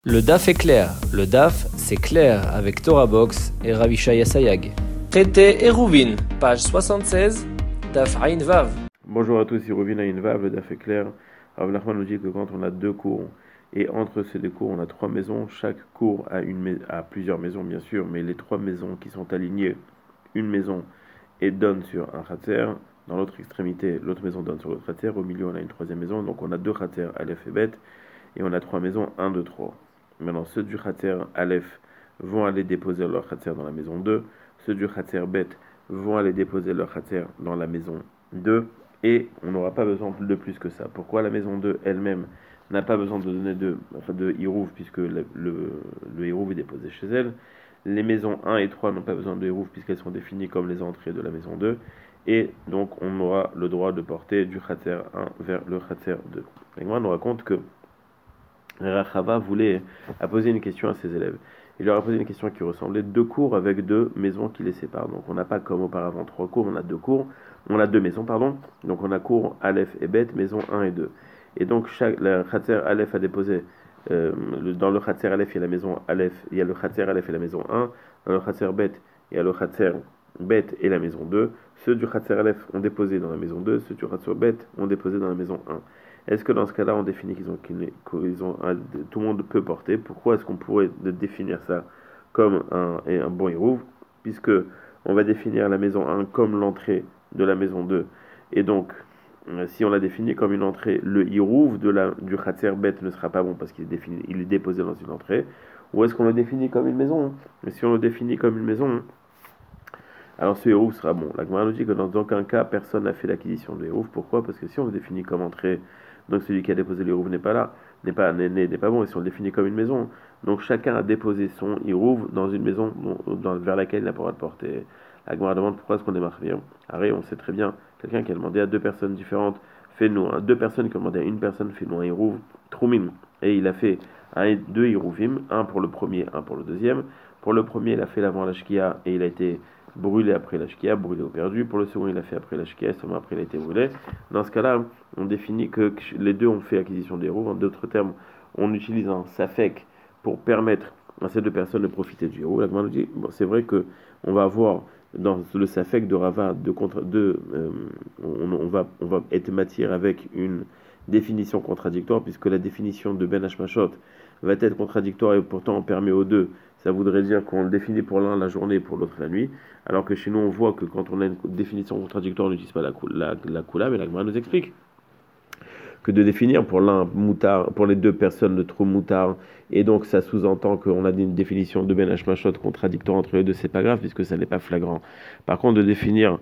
Le DAF est clair. Le DAF, c'est clair avec Torah Box et Ravishaya Sayag. Traité Eruvin, page 76, DAF Ain Vav. Bonjour à tous, ici Eruvin Ain Vav, le DAF est clair. Rav Nachman nous dit que quand on a deux cours, et entre ces deux cours, on a trois maisons, chaque cours a plusieurs maisons bien sûr, mais les trois maisons qui sont alignées, une maison et donne sur un khater, dans l'autre extrémité, l'autre maison donne sur l'autre khater, au milieu on a une troisième maison, donc on a deux khater, Aleph et Bet, et on a trois maisons, 1, 2, 3. Maintenant, ceux du khater Aleph vont aller déposer leur khater dans la maison 2, ceux du khater Bet vont aller déposer leur khater dans la maison 2, et on n'aura pas besoin de plus que ça. Pourquoi la maison 2 elle-même n'a pas besoin de donner de hirouv, puisque le hirouv est déposé chez elle. Les maisons 1 et 3 n'ont pas besoin de hirouv, puisqu'elles sont définies comme les entrées de la maison 2, et donc on aura le droit de porter du khater 1 vers le khater 2. Et moi, on nous raconte que Rachava a posé une question à ses élèves. Il leur a posé une question qui ressemblait deux cours avec deux maisons qui les séparent. Donc on n'a pas comme auparavant trois cours, on a deux cours, on a deux maisons, pardon. Donc on a cours Aleph et Bet, maison 1 et 2. Et donc le khater Aleph a déposé, dans le khater Aleph il y a la maison Aleph, il y a le khater Aleph et la maison 1, dans le khater Bet il y a le khater Bet et la maison 2. Ceux du khater Aleph ont déposé dans la maison 2, ceux du khater Bet ont déposé dans la maison 1. Est-ce que dans ce cas-là, on définit qu'ils ont tout le monde peut porter? Pourquoi est-ce qu'on pourrait définir ça comme un bon hirouv? Puisque on va définir la maison 1 comme l'entrée de la maison 2. Et donc, si on l'a défini comme une entrée, le hirouv du khater bet ne sera pas bon parce qu'il est déposé dans une entrée. Ou est-ce qu'on le définit comme une maison? Mais si on le définit comme une maison, alors ce hirouv sera bon. La Gemara nous dit que dans aucun cas, personne n'a fait l'acquisition de hirouv. Pourquoi? Parce que si on le définit comme entrée, donc celui qui a déposé le hirouv n'est pas là, n'est pas bon, et si on le définit comme une maison. Donc chacun a déposé son hirouv dans une maison vers laquelle il n'a pas le droit de porter. La Gemara demande pourquoi est-ce qu'on est marqué. Arrête, on sait très bien, quelqu'un qui a demandé à deux personnes différentes, deux personnes qui ont demandé à une personne, fais-nous un hirouv, troumim, et il a fait deux hirouvim, un pour le premier, un pour le deuxième. Pour le premier, il a fait l'avant la shkia et il a été brûlé après la shkia, brûlé au perdu. Pour le second, il a fait après la shkia, seulement après il a été brûlé. Dans ce cas-là, on définit que les deux ont fait acquisition des hirouv. En d'autres termes, on utilise un safek pour permettre à ces deux personnes de profiter du hirouv. La Gemara nous dit, bon, c'est vrai que on va avoir dans le safek de Rava on va être matière avec une définition contradictoire, puisque la définition de Ben Hashmashot va être contradictoire et pourtant on permet aux deux. Ça voudrait dire qu'on le définit pour l'un la journée et pour l'autre la nuit, alors que chez nous on voit que quand on a une définition contradictoire on n'utilise pas la kula, mais la Gemara nous explique que de définir pour l'un moutard, pour les deux personnes le trou moutard, et donc ça sous-entend qu'on a une définition de Ben Hashmashot contradictoire entre les deux, c'est pas grave puisque ça n'est pas flagrant. Par contre, de définir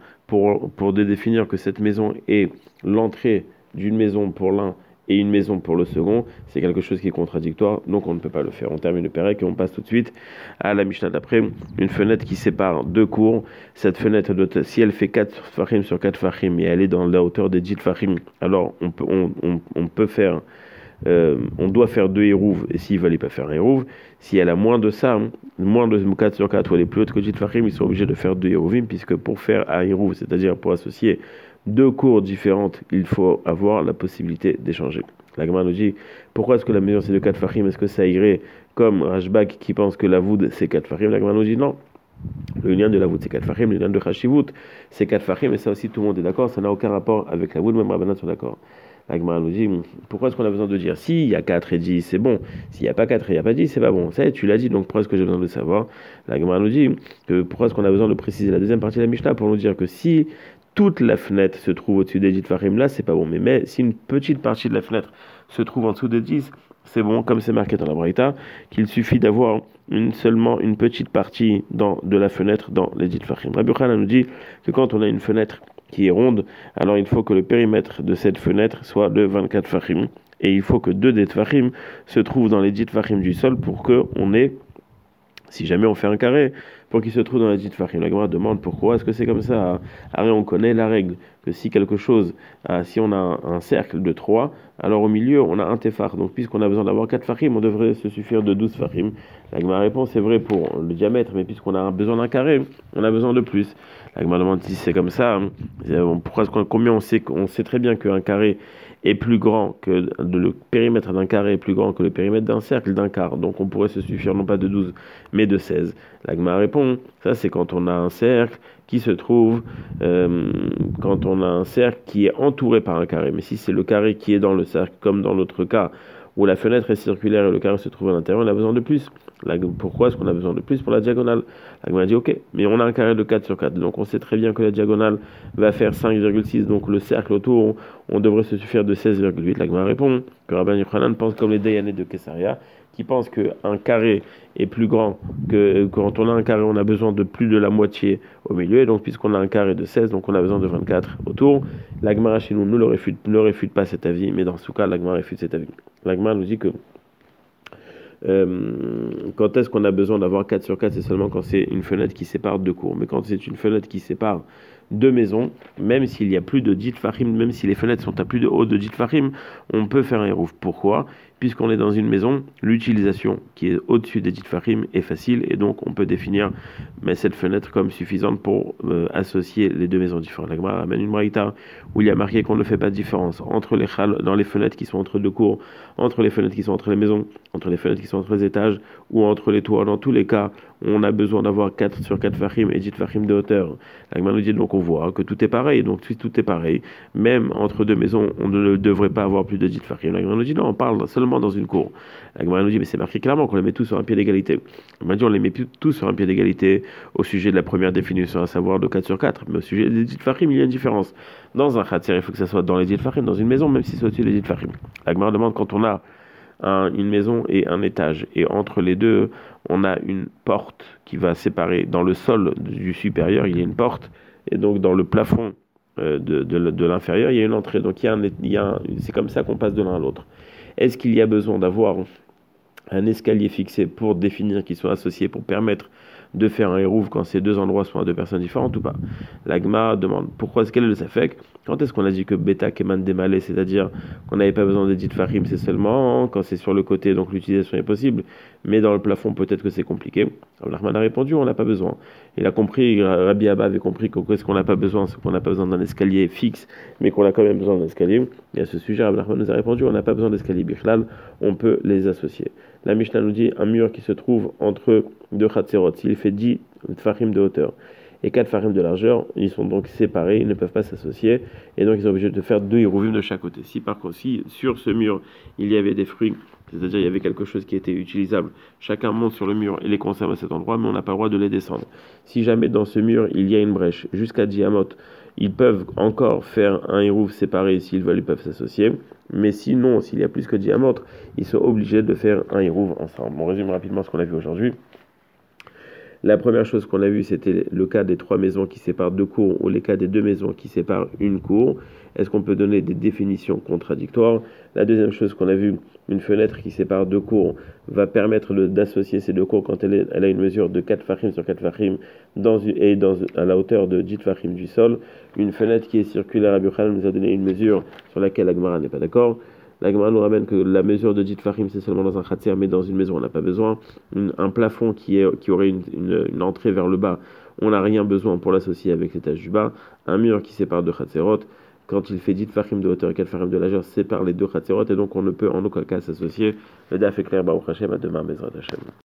que cette maison est l'entrée d'une maison pour l'un et une maison pour le second, c'est quelque chose qui est contradictoire, donc on ne peut pas le faire. On termine le Pérec et on passe tout de suite à la Mishnah d'après, une fenêtre qui sépare deux cours. Cette fenêtre, si elle fait 4 fachim sur 4 fachim et elle est dans la hauteur des 10 fachim, alors on peut faire, on doit faire deux hérouves, et s'il ne valait pas faire un hérouv, si elle a moins de ça, moins de 4 sur 4, ou elle est plus haute que 10 fachim, ils sont obligés de faire deux hérouvim, puisque pour faire un hérouv, c'est-à-dire pour associer deux cours différentes, il faut avoir la possibilité d'échanger. La Gemara nous dit, pourquoi est-ce que la mesure c'est de 4 fachim? Est-ce que ça irait comme Rashbak qui pense que la voûte c'est 4 fachim? La Gemara nous dit non. Le lien de la voûte c'est 4 fachim, le lien de Chashivut c'est 4 fachim, et ça aussi tout le monde est d'accord, ça n'a aucun rapport avec la voûte, même Rabbanan sont d'accord. La Gemara nous dit, pourquoi est-ce qu'on a besoin de dire si il y a 4 et 10 c'est bon, s'il n'y a pas 4 et il n'y a pas 10 c'est pas bon? Ça y est, tu l'as dit, donc pourquoi est-ce que j'ai besoin de le savoir? La Gemara nous dit que pourquoi est-ce qu'on a besoin de préciser la deuxième partie de la Mishnah pour nous dire que si toute la fenêtre se trouve au-dessus des 10 fachim, là c'est pas bon, mais si une petite partie de la fenêtre se trouve en dessous des 10, c'est bon, comme c'est marqué dans la Braïta, qu'il suffit d'avoir seulement une petite partie de la fenêtre dans les 10 fachim. Rabbi Yochanan nous dit que quand on a une fenêtre qui est ronde, alors il faut que le périmètre de cette fenêtre soit de 24 fachim, et il faut que 2 des fachim se trouvent dans les 10 fachim du sol pour qu'on ait, si jamais on fait un carré, pour qu'il se trouve dans les 10 fachim. La Gemara demande pourquoi est-ce que c'est comme ça. Arrête, on connaît la règle que si quelque chose, si on a un cercle de 3, alors au milieu on a un tefar. Donc puisqu'on a besoin d'avoir 4 fachim, on devrait se suffire de 12 fachim. La Gemara répond c'est vrai pour le diamètre, mais puisqu'on a besoin d'un carré, on a besoin de plus. La Gemara demande si c'est comme ça, pourquoi est-ce combien on sait très bien qu'un carré est plus grand que le périmètre d'un carré est plus grand que le périmètre d'un cercle d'un quart. Donc on pourrait se suffire non pas de 12 mais de 16. La Gemara répond, ça c'est quand on a un cercle qui se trouve, quand on a un cercle qui est entouré par un carré. Mais si c'est le carré qui est dans le cercle, comme dans l'autre cas, où la fenêtre est circulaire et le carré se trouve à l'intérieur, on a besoin de plus. Pourquoi est-ce qu'on a besoin de plus pour la diagonale? La Gemara dit ok, mais on a un carré de 4 sur 4, donc on sait très bien que la diagonale va faire 5,6, donc le cercle autour, on devrait se suffire de 16,8. La Gemara répond que Rabban Yochanan pense comme les Dayanés de Kessaria, qui pensent qu'un carré est plus grand que quand on a un carré, on a besoin de plus de la moitié au milieu, et donc puisqu'on a un carré de 16, donc on a besoin de 24 autour. La Gemara chez nous ne réfute pas cet avis, mais dans ce cas, la Gemara réfute cet avis. La Gemara nous dit que quand est-ce qu'on a besoin d'avoir 4 sur 4, c'est seulement quand c'est une fenêtre qui sépare deux cours. Mais quand c'est une fenêtre qui sépare deux maisons, même s'il y a plus de 10 tfachim, même si les fenêtres sont à plus de haut de 10 tfachim, on peut faire un hérouf. Pourquoi? Puisqu'on est dans une maison, l'utilisation qui est au-dessus des 10 tfachim est facile, et donc on peut définir cette fenêtre comme suffisante pour associer les deux maisons différentes. La Gemara amène une braïta où il y a marqué qu'on ne fait pas de différence entre les chal, dans les fenêtres qui sont entre deux cours, entre les fenêtres qui sont entre les maisons, entre les fenêtres qui sont entre les étages ou entre les toits. Dans tous les cas, on a besoin d'avoir 4 sur 4 fachim et 10 fachim de hauteur. La Gemara nous dit donc on voit que tout est pareil. Donc si tout est pareil, même entre deux maisons, on ne devrait pas avoir plus de 10 fachim. La Gemara nous dit non, on parle seulement dans une cour. La Gemara nous dit mais c'est marqué clairement qu'on les met tous sur un pied d'égalité. On m'a dit on les met tous sur un pied d'égalité au sujet de la première définition, à savoir de 4 sur 4. Mais au sujet des 10 fachim, il y a une différence. Dans un khatser, il faut que ça soit dans les 10 fachim, dans une maison, même si c'est au-dessus des 10 fachim. La Gemara demande quand on a une maison et un étage, et entre les deux, on a une porte qui va séparer. Dans le sol du supérieur, il y a une porte, et donc dans le plafond de l'inférieur, il y a une entrée. Donc c'est comme ça qu'on passe de l'un à l'autre. Est-ce qu'il y a besoin d'avoir un escalier fixé pour définir qu'ils sont associés, pour permettre de faire un hérouv quand ces deux endroits sont à deux personnes différentes ou pas? La Gemara demande pourquoi quel est le safek? Quand est-ce qu'on a dit que bêta keman démalé, c'est-à-dire qu'on n'avait pas besoin des dit farim, c'est seulement quand c'est sur le côté, donc l'utilisation est possible, mais dans le plafond peut-être que c'est compliqué. Alors Rahman a répondu on n'a pas besoin. Il a compris, Rabbi Abba avait compris qu'est-ce qu'on n'a pas besoin, c'est qu'on n'a pas besoin d'un escalier fixe, mais qu'on a quand même besoin d'un escalier. Et à ce sujet, Rabbi Rahman nous a répondu on n'a pas besoin d'escalier bichlal, on peut les associer. La Mishnah nous dit un mur qui se trouve entre deux khatserot, s'il fait 10 tfachim de hauteur et 4 tfachim de largeur, ils sont donc séparés, ils ne peuvent pas s'associer, et donc ils sont obligés de faire 2 hirouvim de chaque côté. Si par contre, si sur ce mur, il y avait des fruits, c'est-à-dire il y avait quelque chose qui était utilisable, chacun monte sur le mur et les conserve à cet endroit, mais on n'a pas le droit de les descendre. Si jamais dans ce mur, il y a une brèche jusqu'à Diamot, ils peuvent encore faire un hirouv séparé, s'ils veulent, ils peuvent s'associer. Mais sinon, s'il y a plus que Diamot, ils sont obligés de faire un hirouv ensemble. On résume rapidement ce qu'on a vu aujourd'hui. La première chose qu'on a vue, c'était le cas des 3 maisons qui séparent 2 cours ou les cas des 2 maisons qui séparent une cour. Est-ce qu'on peut donner des définitions contradictoires? La deuxième chose qu'on a vue, une fenêtre qui sépare 2 cours va permettre d'associer ces 2 cours quand elle a une mesure de 4 fachim sur 4 fachim à la hauteur de 10 fachim du sol. Une fenêtre qui est circulaire, Rabbi Yochanan nous a donné une mesure sur laquelle la Gemara n'est pas d'accord. La Gemara nous ramène que la mesure de 10 fachim c'est seulement dans un khatser, mais dans une maison on n'a pas besoin. Un plafond qui aurait une entrée vers le bas, on n'a rien besoin pour l'associer avec l'étage du bas. Un mur qui sépare 2 khatserot, quand il fait 10 fachim de hauteur et 4 fachim de largeur, sépare les 2 khatserot, et donc on ne peut en aucun cas s'associer. Le daf est clair, Baruch Hashem, à demain, Bezrat Hashem.